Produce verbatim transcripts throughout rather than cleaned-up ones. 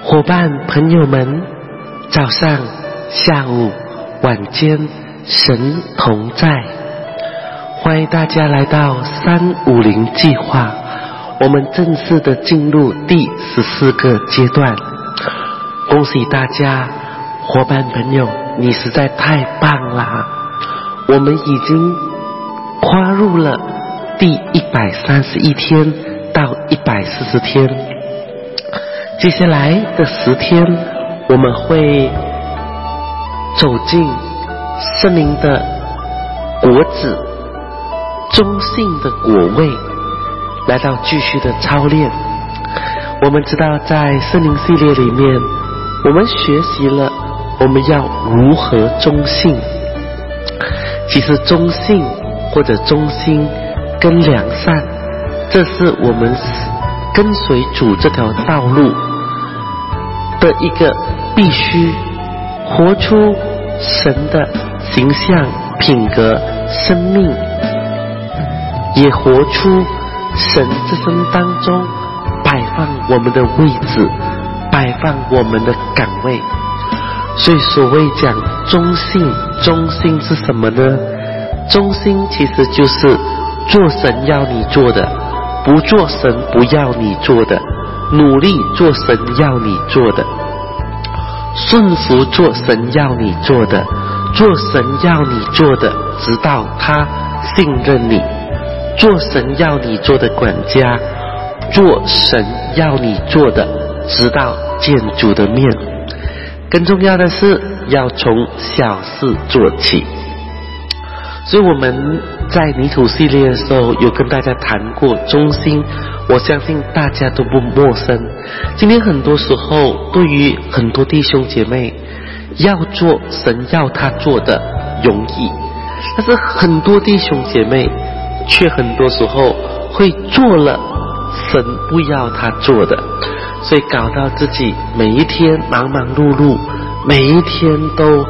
伙伴朋友们，早上、下午、晚间，神同在。欢迎大家来到三五零计划，我们正式的进入第十四个阶段。恭喜大家，伙伴朋友，你实在太棒了！我们已经跨入了第一百三十一天到一百四十天。接下来的十天，我们会走进圣灵的果子，中性的果味，来到继续的操练。我们知道在圣灵系列里面，我们学习了我们要如何中性。其实中性或者中心跟良善，这是我们跟随主这条道路的一个必须活出神的形象、品格、生命，也活出神这生当中摆放我们的位置，摆放我们的岗位。所以所谓讲中性，中性是什么呢？中性其实就是做神要你做的，不做神不要你做的，努力做神要你做的，顺服做神要你做的，做神要你做的，直到他信任你，做神要你做的管家，做神要你做的，直到见主的面。更重要的是要从小事做起。所以我们在泥土系列的时候有跟大家谈过中心，我相信大家都不陌生。今天很多时候对于很多弟兄姐妹，要做神要他做的容易，但是很多弟兄姐妹却很多时候会做了神不要他做的，所以搞到自己每一天忙忙碌碌，每一天都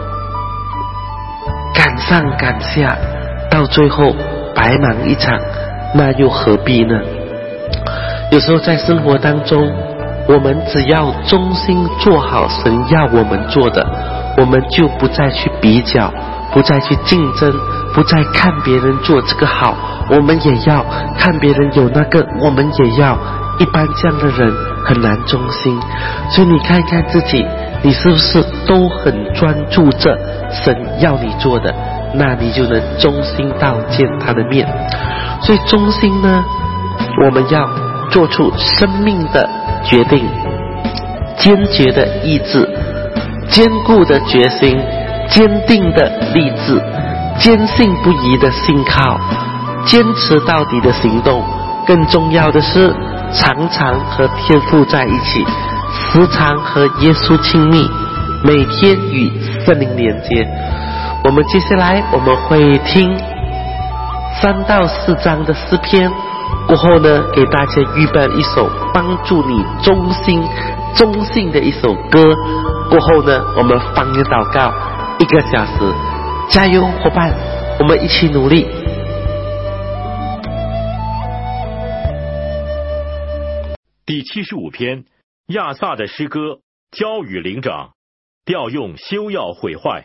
赶上赶下，到最后白忙一场，那又何必呢？有时候在生活当中，我们只要忠心做好神要我们做的，我们就不再去比较，不再去竞争，不再看别人做这个好，我们也要看别人有那个，我们也要。一般这样的人很难忠心，所以你看看自己，你是不是都很专注着神要你做的，那你就能忠心到见他的面。所以忠心呢，我们要做出生命的决定，坚决的意志，坚固的决心，坚定的立志，坚信不疑的信靠，坚持到底的行动。更重要的是常常和天父在一起，时常和耶稣亲密，每天与圣灵连接。我们接下来我们会听三到四章的诗篇，过后呢给大家预备一首帮助你忠心忠信的一首歌，过后呢我们方言祷告一个小时。加油伙伴，我们一起努力。 第七十五篇，亚萨的诗歌，交与灵长，调用休要毁坏。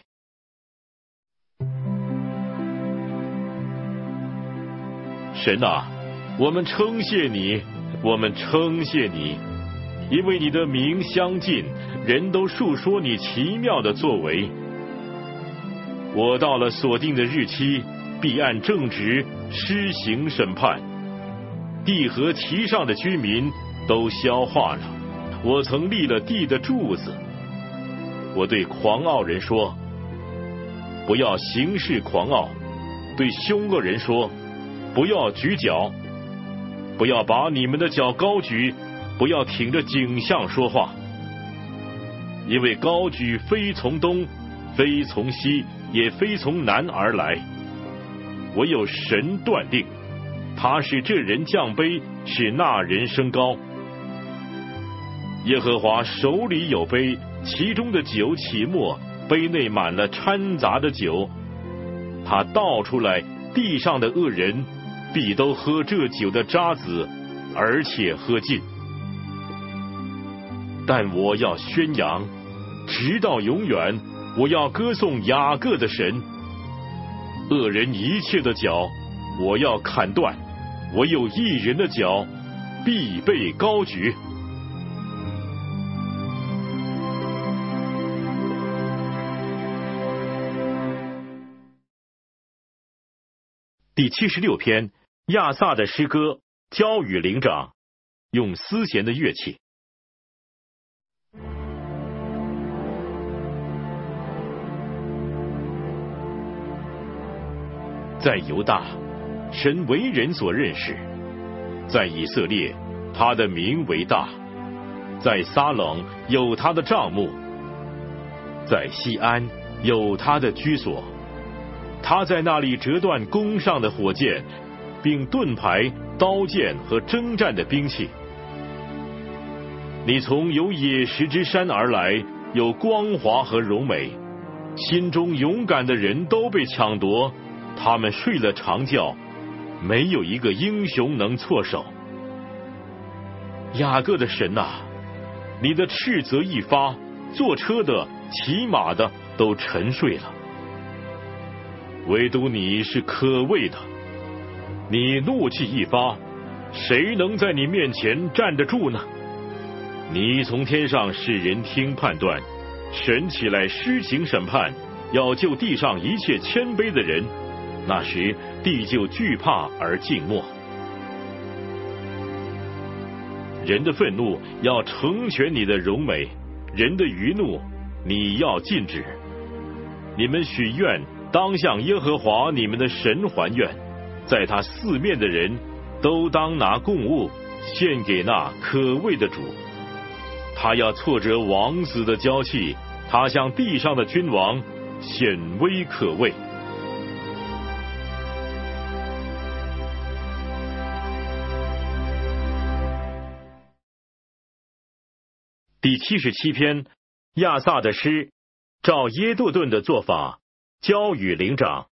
神啊，我们称谢你，我们称谢你，因为你的名相近，人都述说你奇妙的作为。我到了所定的日期，必按正直施行审判，地和其上的居民都消化了。我曾立了地的柱子。我对狂傲人说，不要行事狂傲；对凶恶人说，不要举脚，不要把你们的脚高举，不要挺着颈项说话。因为高举非从东，非从西，也非从南而来，唯有神断定，他使这人降卑，使那人升高。耶和华手里有杯，其中的酒起沫，杯内满了掺杂的酒。他倒出来，地上的恶人必都喝这酒的渣子，而且喝尽。 但我要宣扬，直到永远，我要歌颂雅各的神。恶人一切的脚，我要砍断；唯有义人的脚，必被高举。第七十六篇，亚萨的诗歌，交与灵长，用丝弦的乐器。在犹大，神为人所认识；在以色列，他的名为大；在撒冷有他的帐幕；在西安有他的居所。他在那里折断弓上的火箭，并盾牌、刀剑和征战的兵器。你从有野石之山而来，有光华和荣美，心中勇敢的人都被抢夺，他们睡了长觉，没有一个英雄能措手。雅各的神啊，你的斥责一发，坐车的、骑马的都沉睡了。唯独你是可畏的，你怒气一发，谁能在你面前站得住呢？你从天上使人听判断，神起来施行审判，要救地上一切谦卑的人，那时地就惧怕而静默。人的愤怒要成全你的荣美，人的余怒你要禁止。你们许愿，当向耶和华你们的神还愿，在他四面的人都当拿供物献给那可畏的主。他要挫折王子的骄气，他向地上的君王显威可畏。第七十七篇，亚萨的诗，照耶杜顿的做法，交与灵长。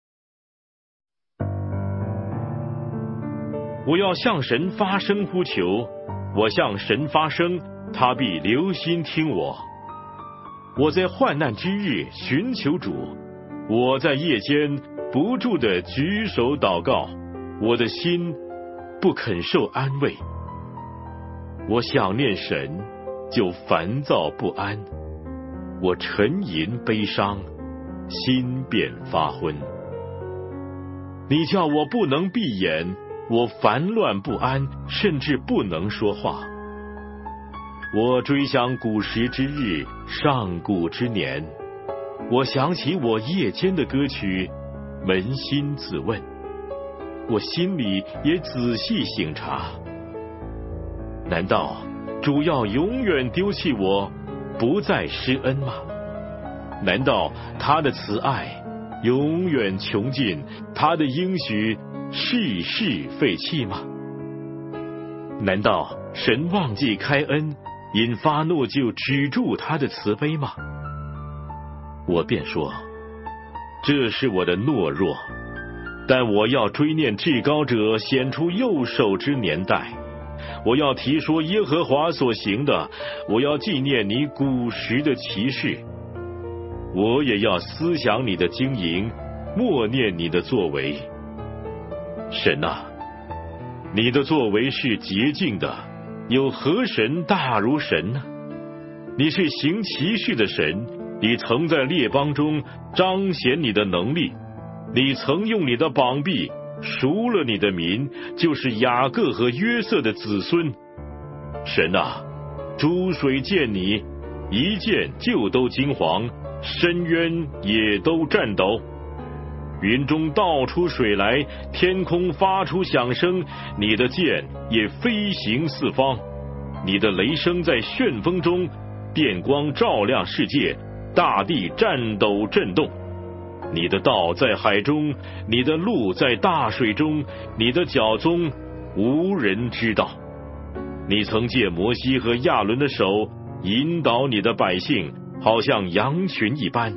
我要向神发声呼求，我向神发声，他必留心听我。我在患难之日寻求主，我在夜间不住地举手祷告，我的心不肯受安慰。我想念神，就烦躁不安，我沉吟悲伤，心便发昏。你叫我不能闭眼，我烦乱不安，甚至不能说话。我追想古时之日，上古之年，我想起我夜间的歌曲，扪心自问，我心里也仔细省察。难道主要永远丢弃我，不再施恩吗？难道他的慈爱永远穷尽，他的应许世世废弃吗？难道神忘记开恩，因发怒就止住他的慈悲吗？我便说，这是我的懦弱，但我要追念至高者显出右手之年代。我要提说耶和华所行的，我要纪念你古时的奇事。我也要思想你的经营，默念你的作为。神啊，你的作为是洁净的，有何神大如神呢？你是行奇事的神，你曾在列邦中彰显你的能力，你曾用你的膀臂赎了你的民，就是雅各和约瑟的子孙。神啊，诸水见你，一见就都惊惶，深渊也都颤抖。云中倒出水来，天空发出响声，你的箭也飞行四方，你的雷声在旋风中，电光照亮世界，大地颤抖震动。你的道在海中，你的路在大水中，你的脚踪无人知道。你曾借摩西和亚伦的手引导你的百姓，好像羊群一般。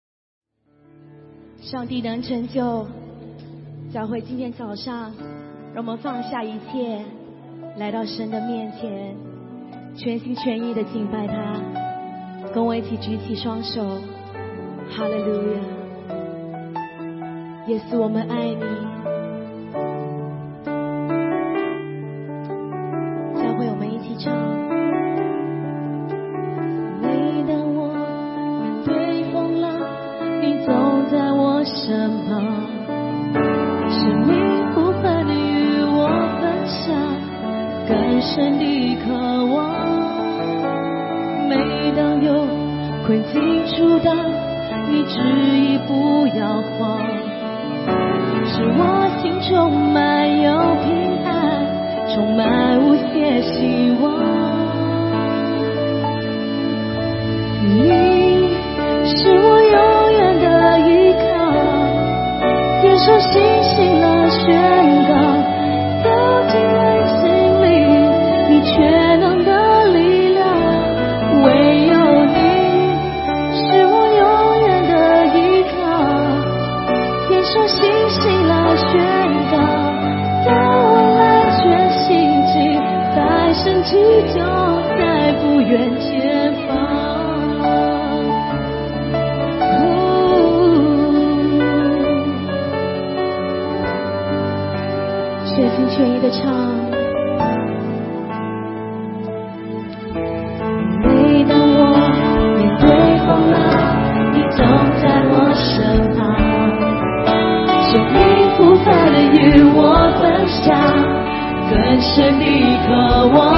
上帝能成就教会今天早上让我们放下一切，来到神的面前，全心全意的敬拜他。跟我一起举起双手，哈利路亚！耶稣，我们爱你。教会我们一起唱。每当我面对风浪，你总在我身旁，生命不分的与我分享，更深的渴望。每当有困境阻挡，你执意不要慌，使我心充满有平安，充满无限希望。你是我永远的依靠，接受信心来宣告，走进人心里，你全能的力量，唯有你是我永远的依靠，接受信心来宣告，当我来全心尽，在神迹就在不远前方。全心全意的唱。每当我面对风浪，你总在我身旁，生命不凡的与我分享，更深的渴望。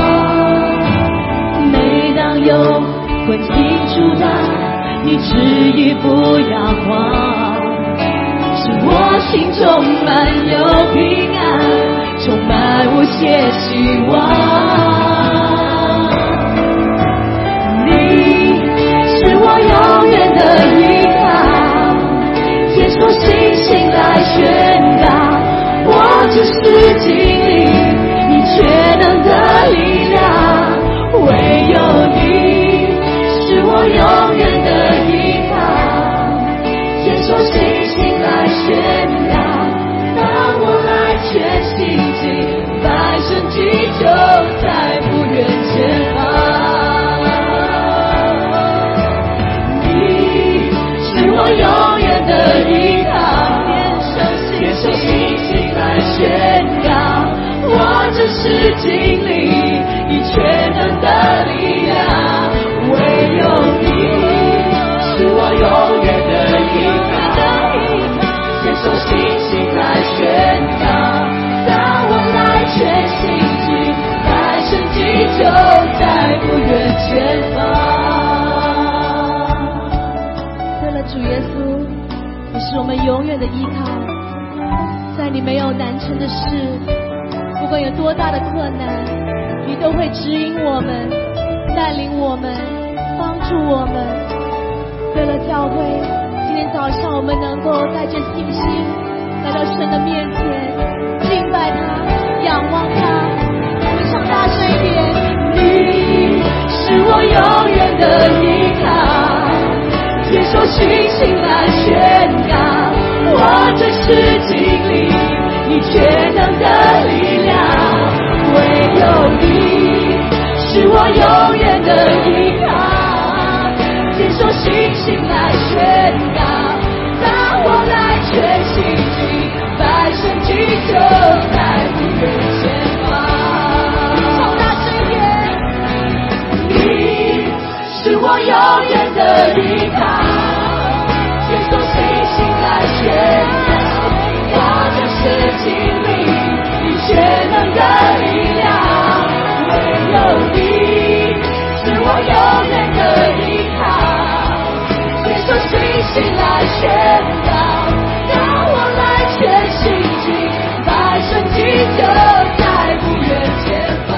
每当有困境阻挡，你执意不要慌，使我心中满有平安，充满无限希望。你是我永远的依靠，接受信心来宣告，我只是经历你全能的力量，唯有你是我永远的依靠，接受信心来宣告，当我来全心尽，百神迹就在不远前方。你是我永远的依靠，接受信心来宣告，我只是经历你全能的力量，唯有你是我永远的依靠，接受信心来宣告，当我来全心尽，百神迹就在不远前方。对了，主耶稣，你是我们永远的依靠，在你没有难成的事，不管有多大的困难，你都会指引我们，带领我们，帮助我们。对了，教会，今天早上我们能够带着信心来到神的面前，敬拜他，仰望他。我们唱大声一点。你是我永远的依靠，接受信心来宣告，我只是经历你全能的力量，唯有你是我永远的依靠，接受信心来宣告，当我来全心尽，百神迹就在不远前方。唱大声一点。你是我永远的依靠，接受信心来宣告，我就是经历你全能的力量，唯有你是我永远的依靠，接受信心来宣告，当我来全心尽，百神迹就在不远前方。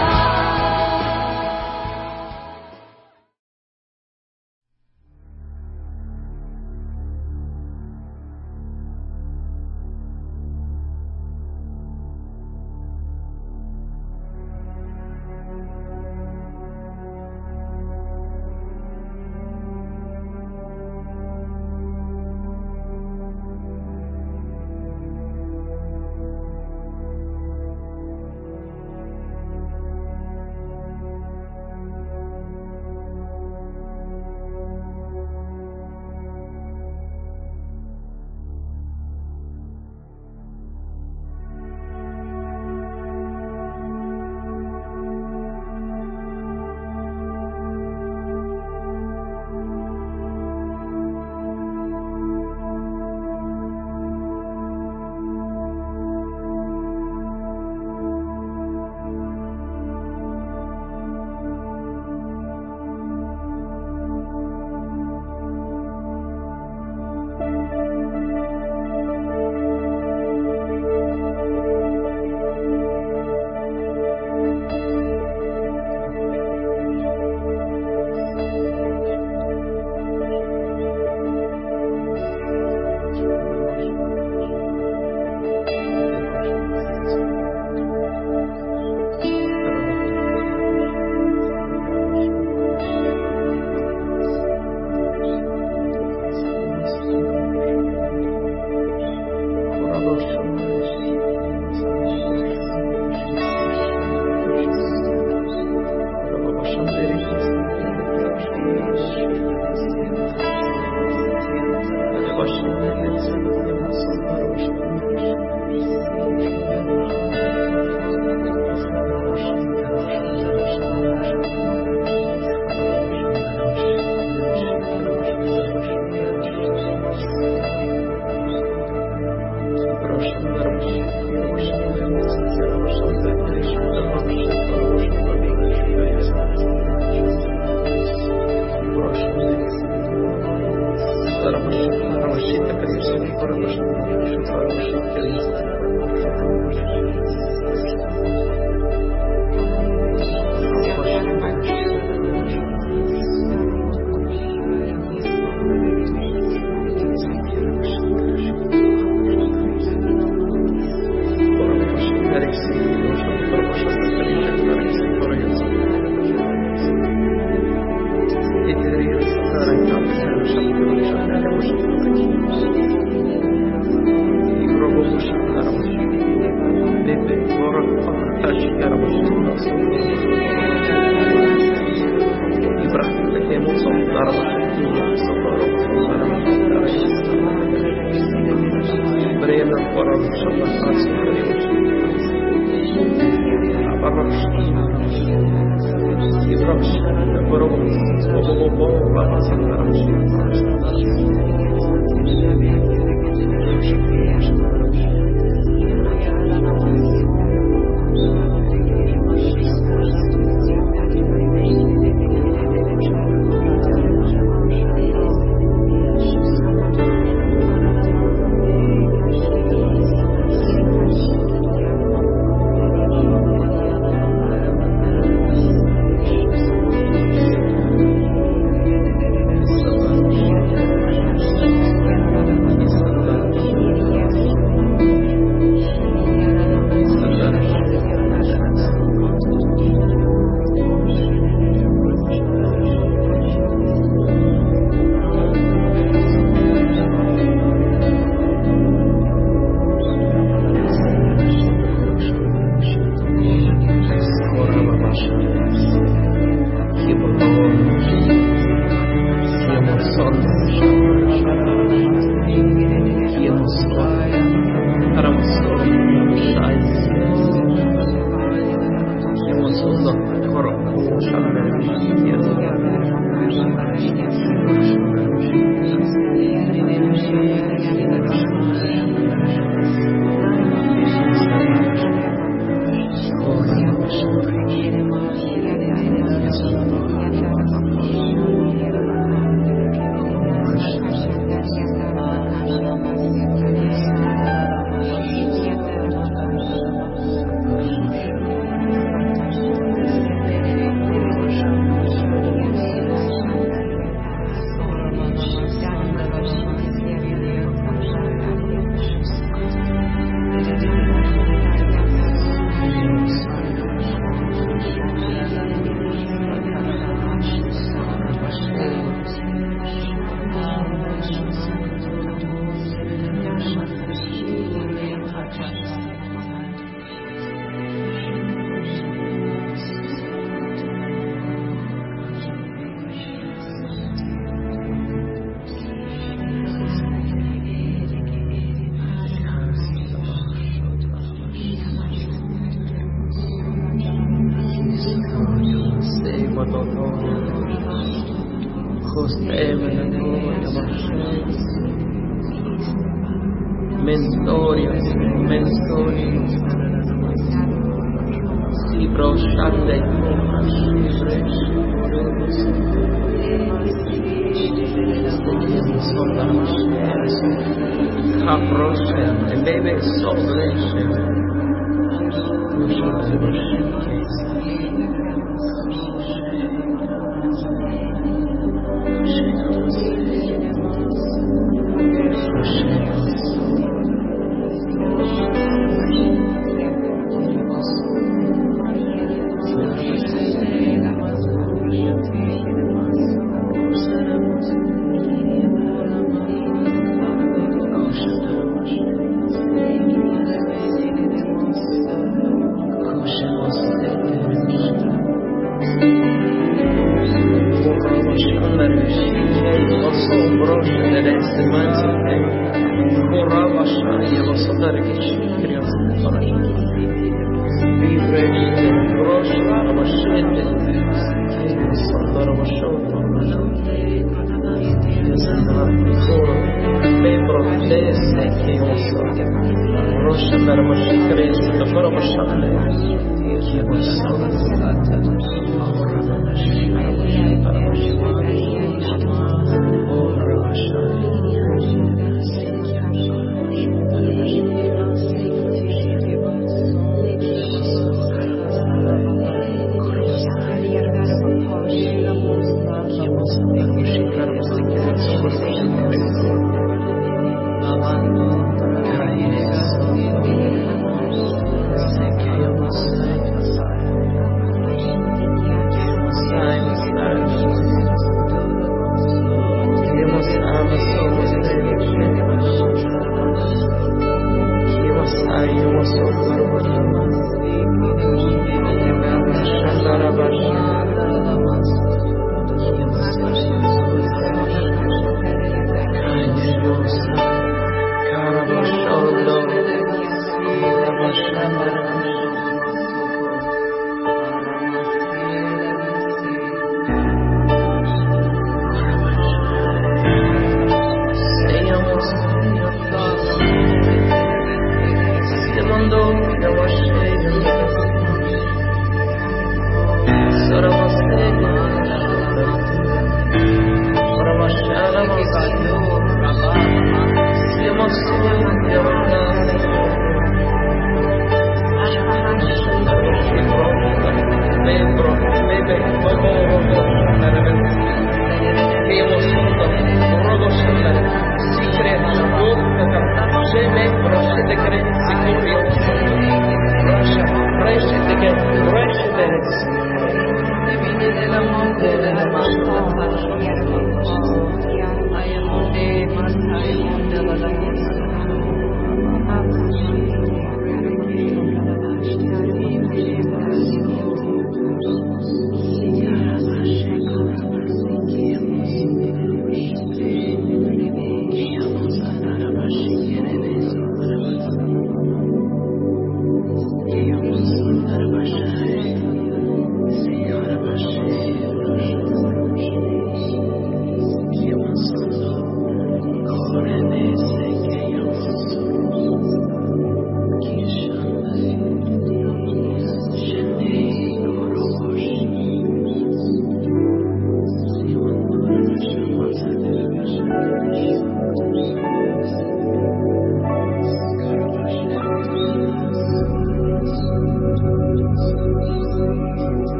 Mentoria, mentoria, Libro Shande, Caproshe, and baby Sobleshe. Brosce deve essere mangiato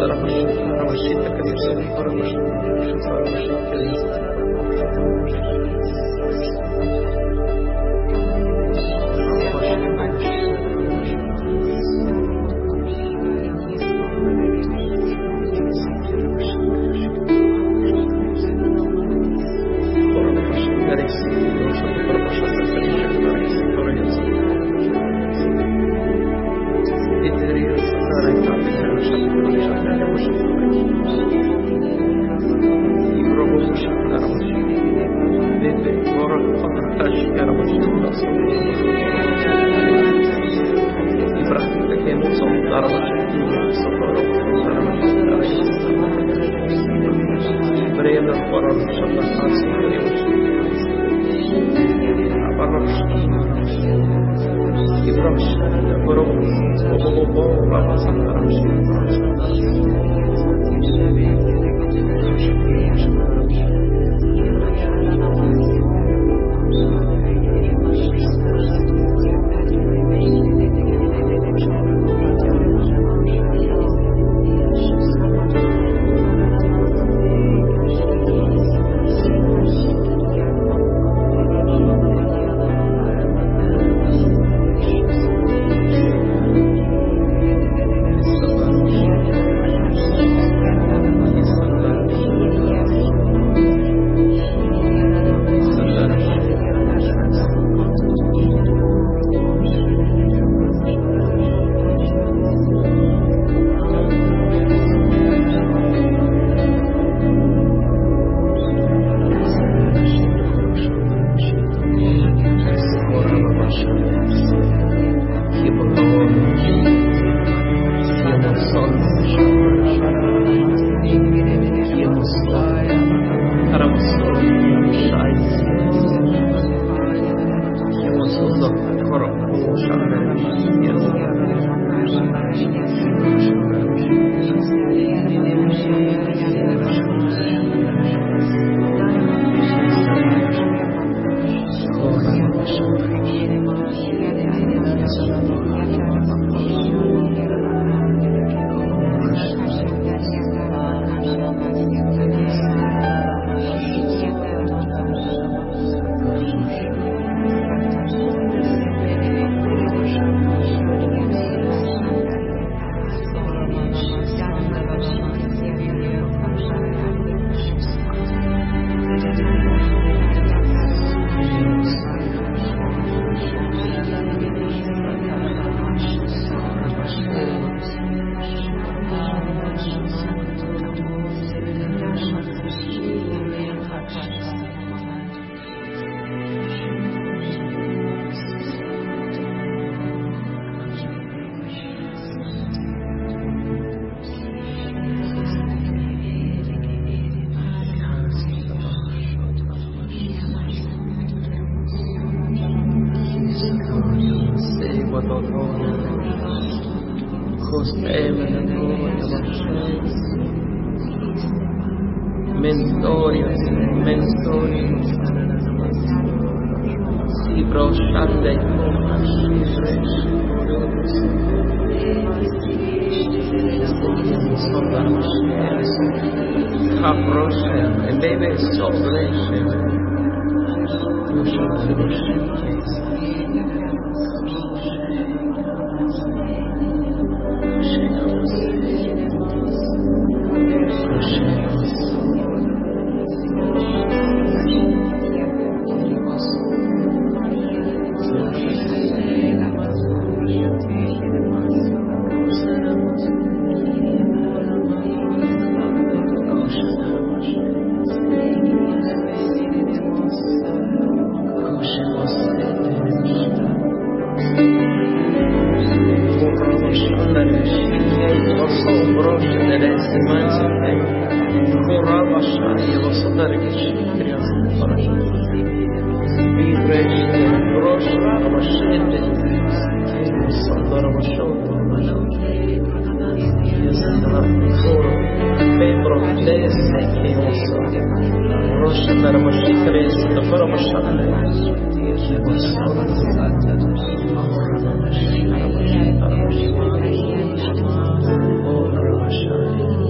Oh,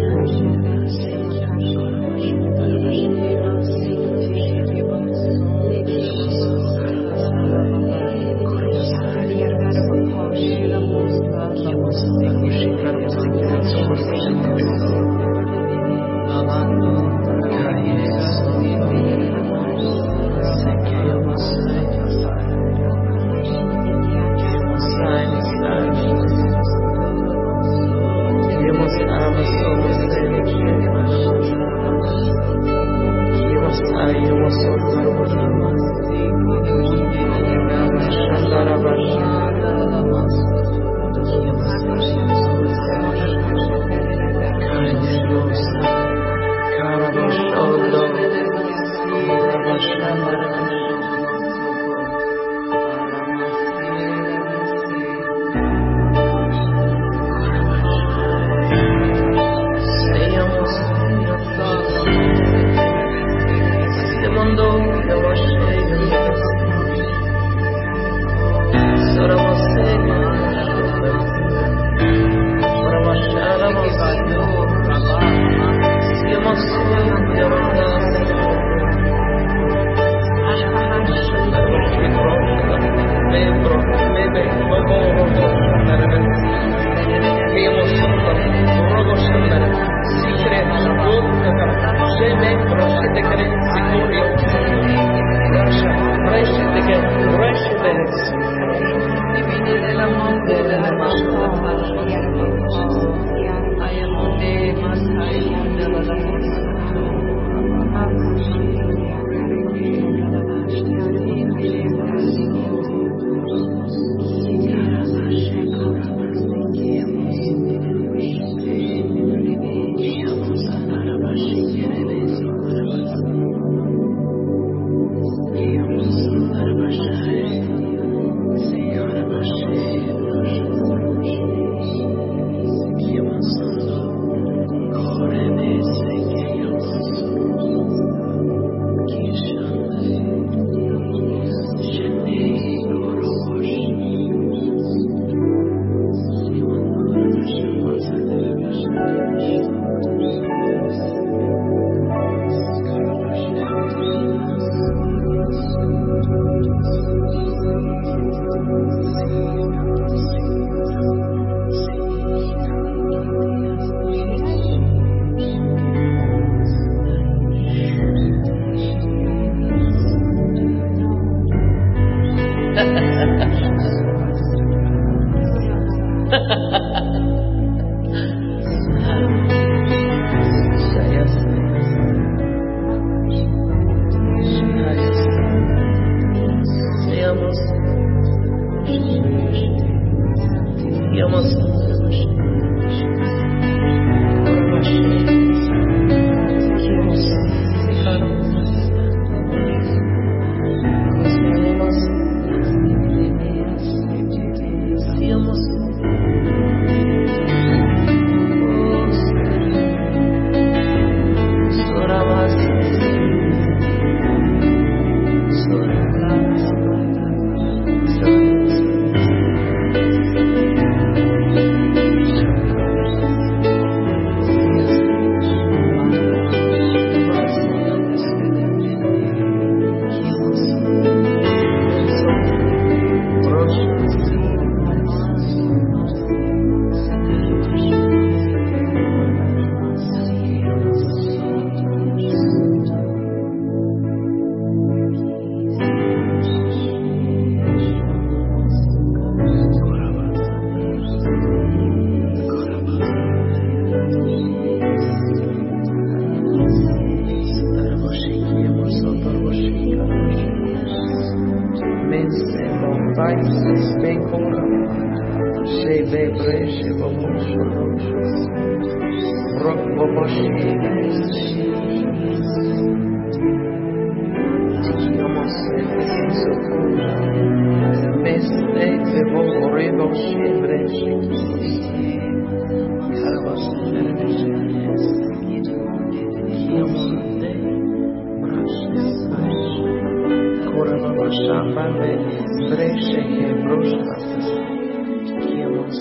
Shebe breshe bobosho. Rock boboshi. Tikiyamos sokuna. Meste bebo rebo shebreshe. Karabas breshe. Kiyamonde. Shambame breshe ke broshka kiamos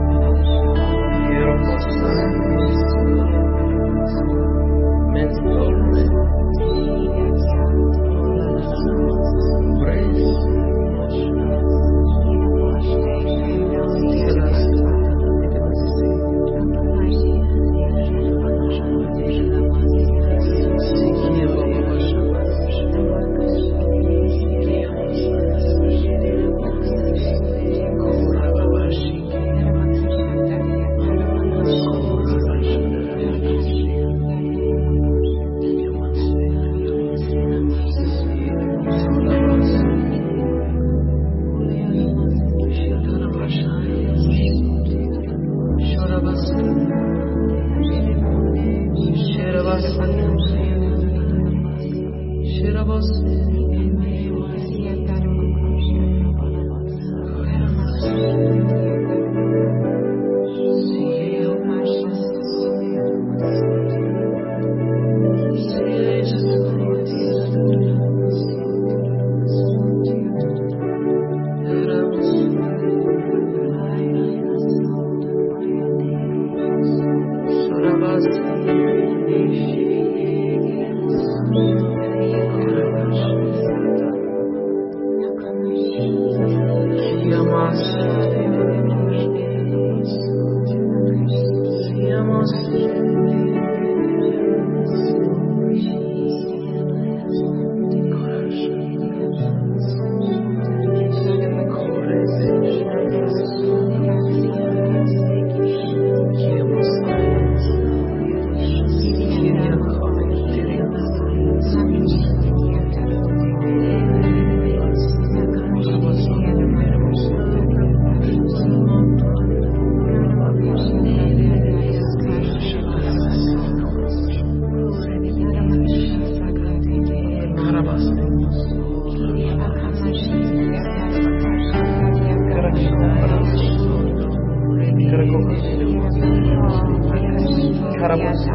Let's go.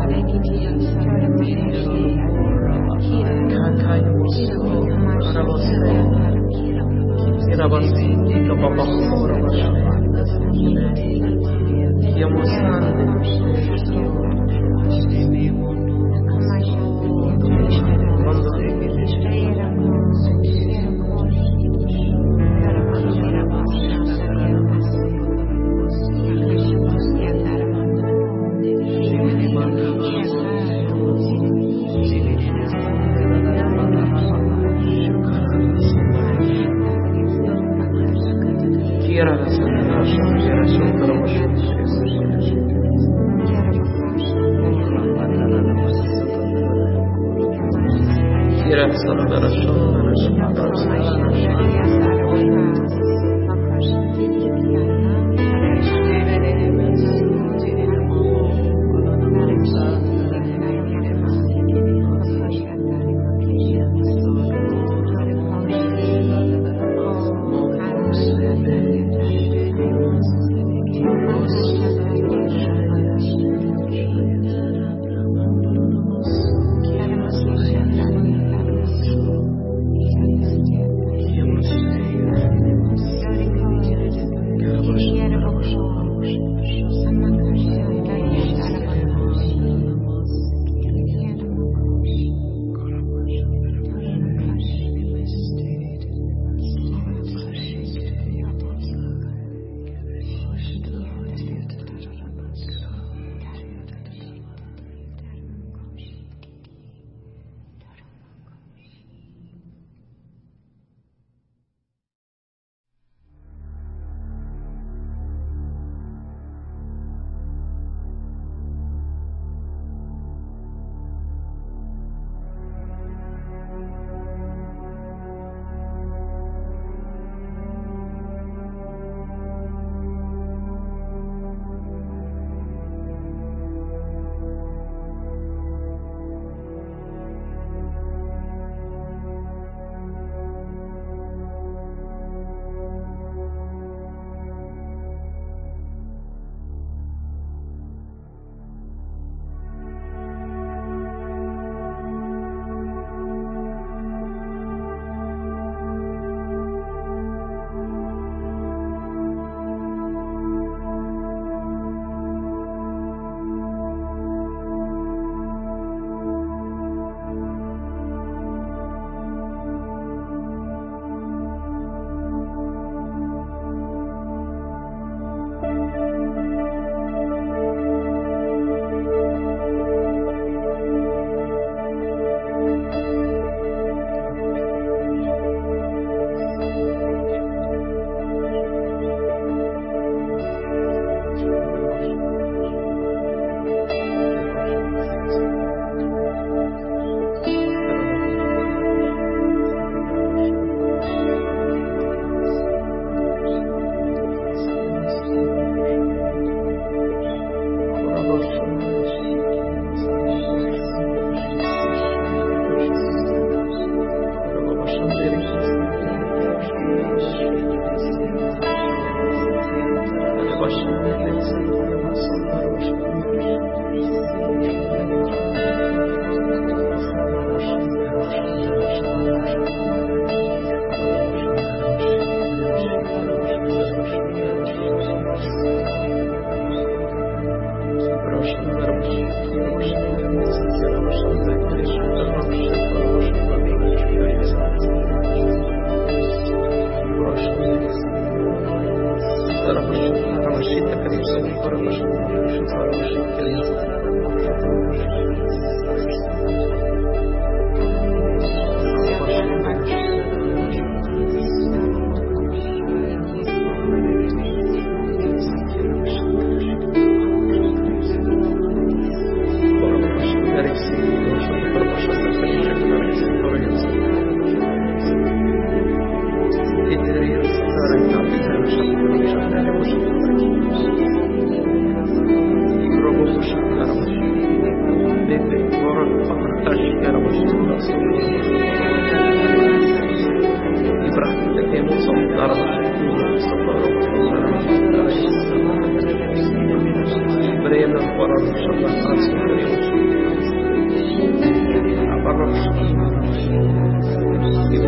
Para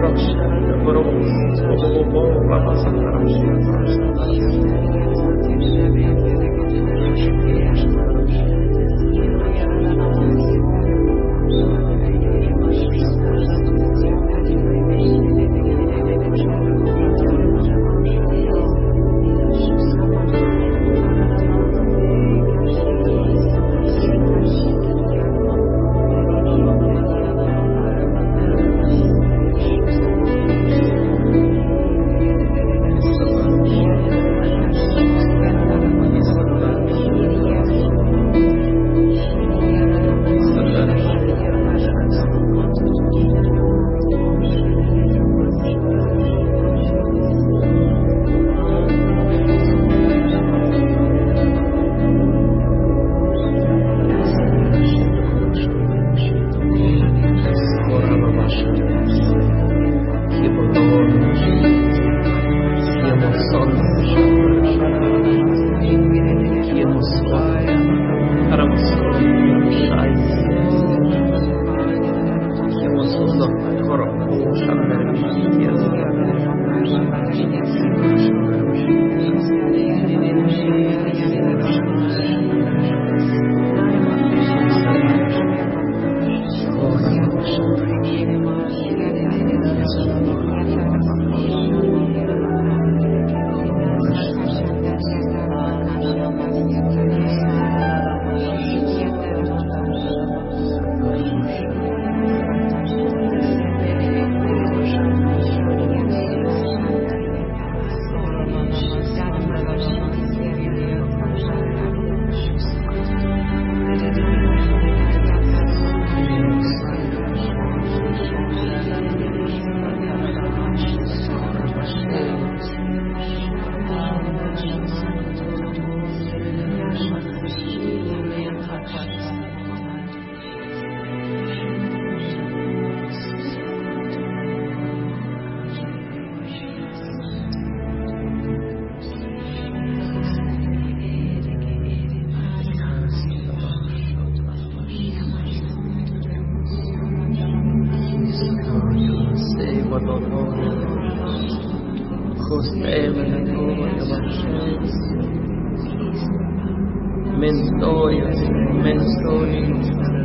Mentorius, Mentorius,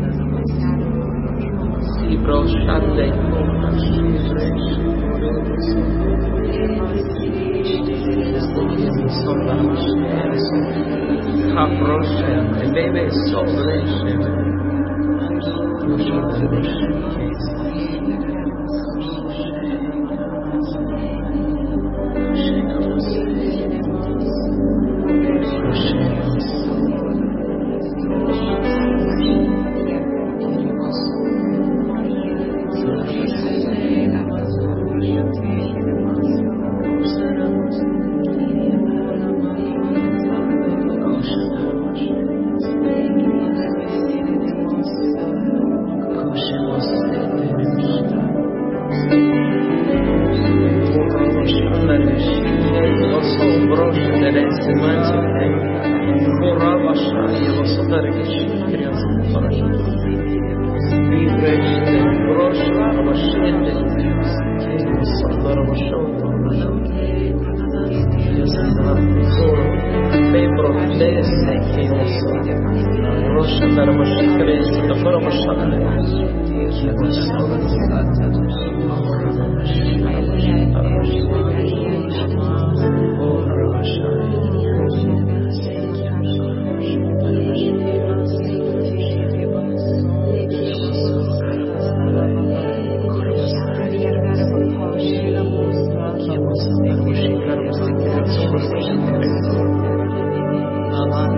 Ibro Shande, Haprosha, and baby Solation.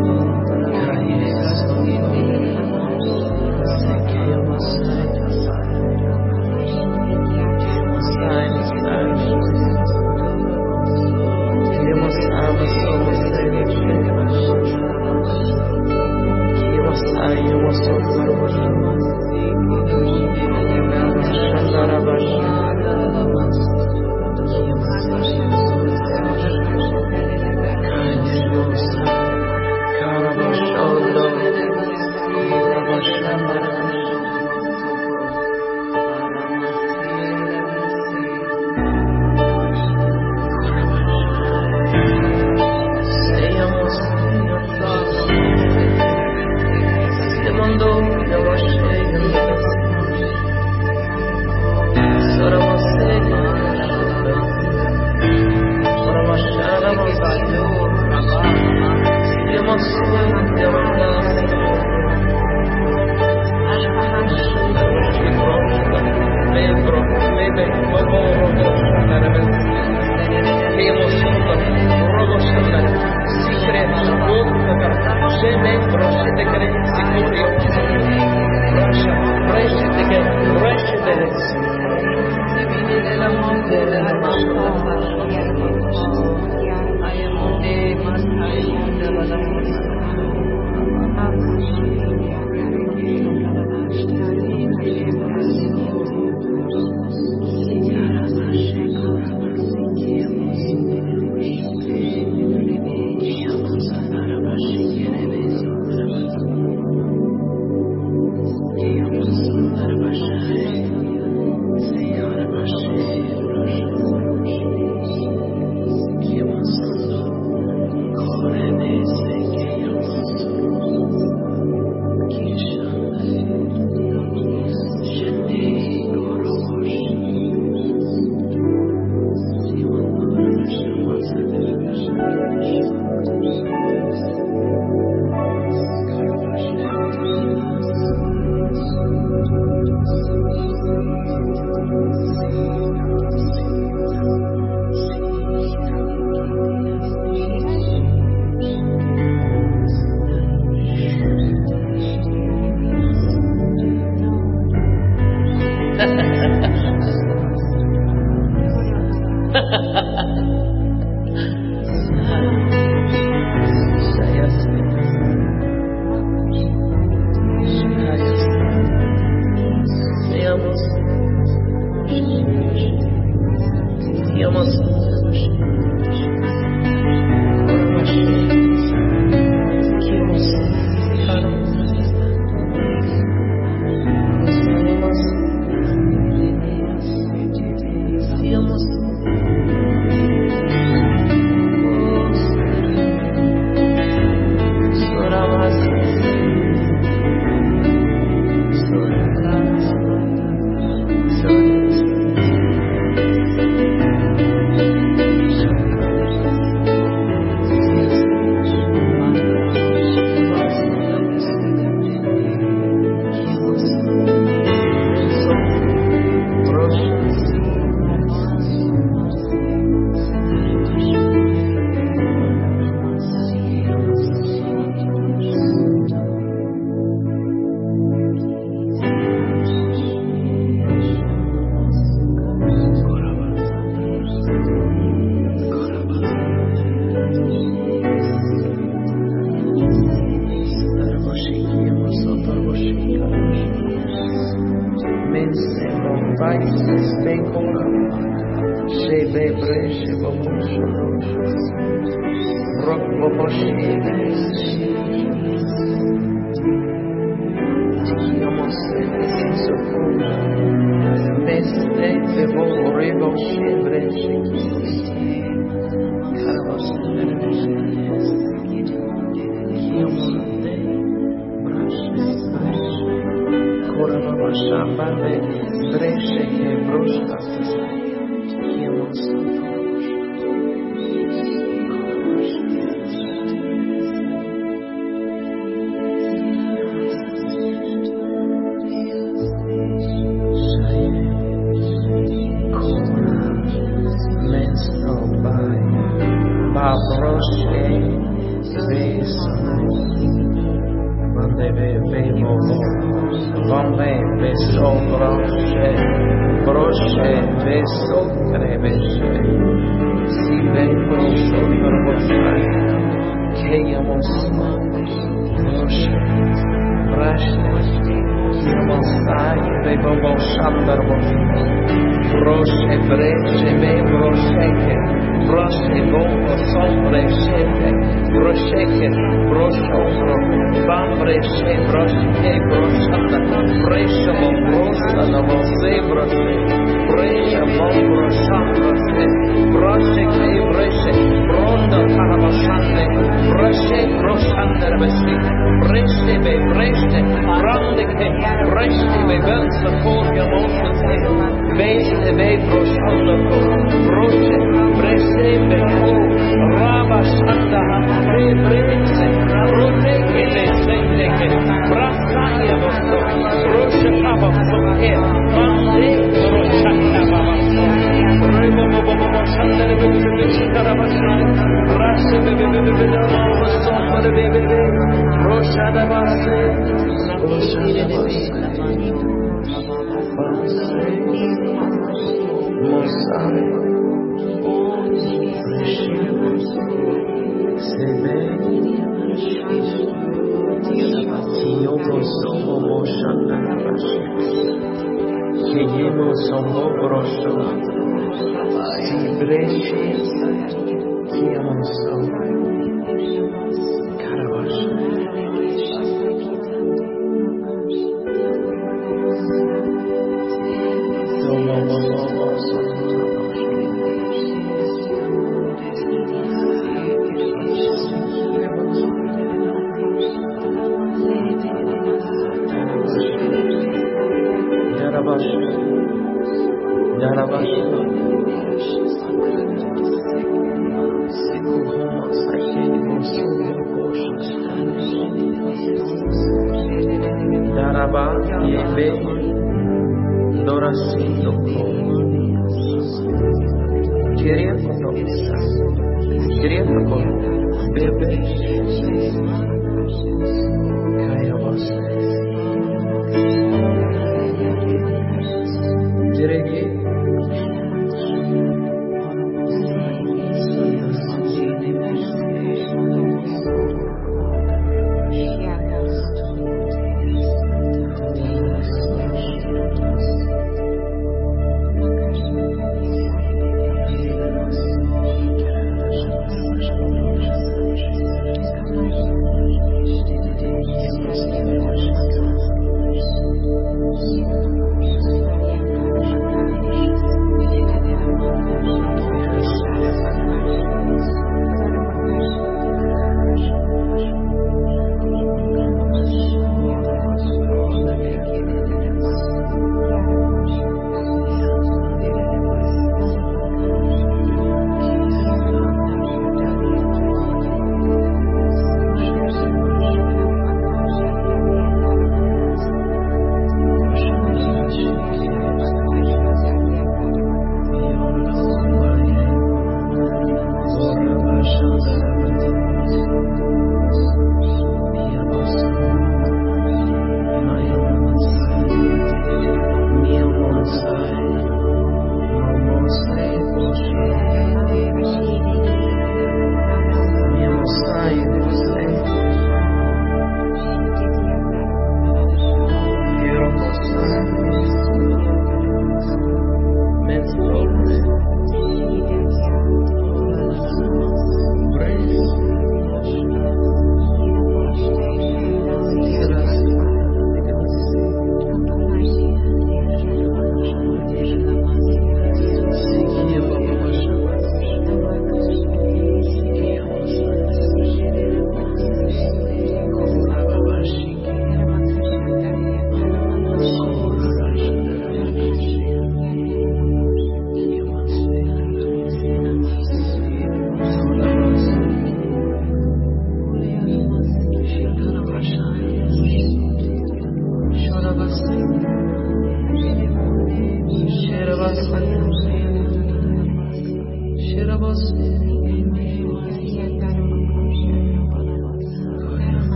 Thank you. Sebe, somo moshana rabashi. Kiyemo somo brosho. Sibreshi kiyemo somo. Karabashi. Somo momo somo Yarabashi. Yarabashi. Daraba yebe dorasindo queria conocer queria conocer bebe caia você dirigi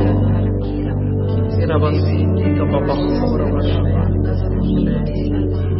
Kira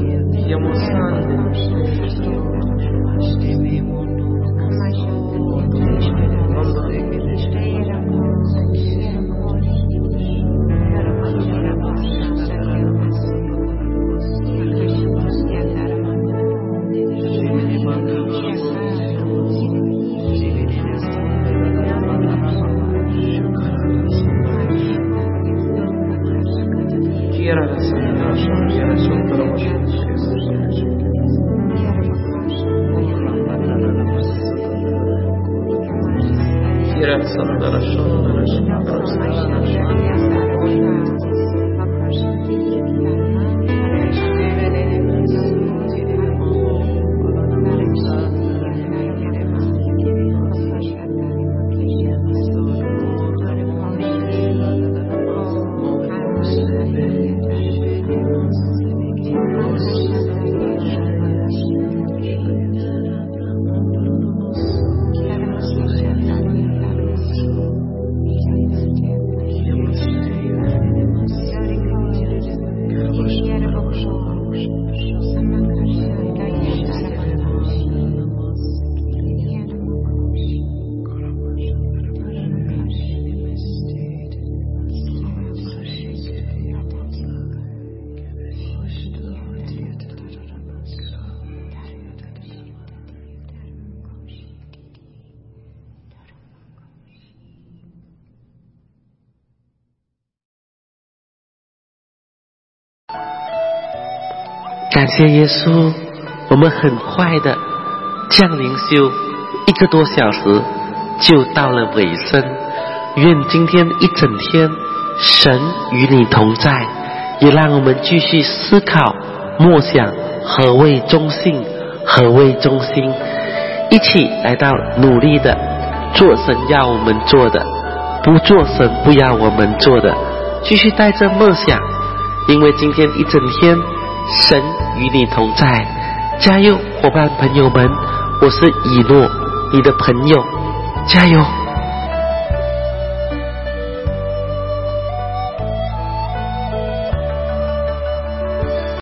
感谢耶稣，我们很快的降灵修一个多小时就到了尾声。愿今天一整天神与你同在，也让我们继续思考默想何谓忠信，何谓忠心，一起来到努力的做神要我们做的，不做神不要我们做的，继续带着梦想，因为今天一整天神与你同在。加油伙伴朋友们，我是以诺，你的朋友，加油。